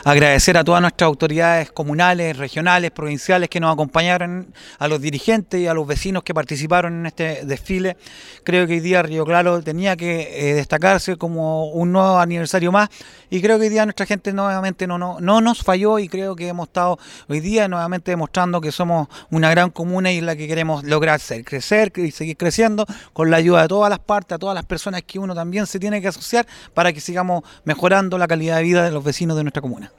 agradecer a todas nuestras autoridades comunales, regionales, provinciales que nos acompañaron, a los dirigentes y a los vecinos que participaron en este desfile. Creo que hoy día Río Claro tenía que destacarse como un nuevo aniversario más, y creo que hoy día nuestra gente nuevamente no nos falló, y creo que hemos estado hoy día nuevamente demostrando que somos una gran comuna y la que queremos lograr ser, crecer y seguir creciendo con la ayuda de todas las partes, a todas las personas que uno también se tiene que asociar para que sigamos mejorando la calidad de vida de los vecinos de nuestra comuna.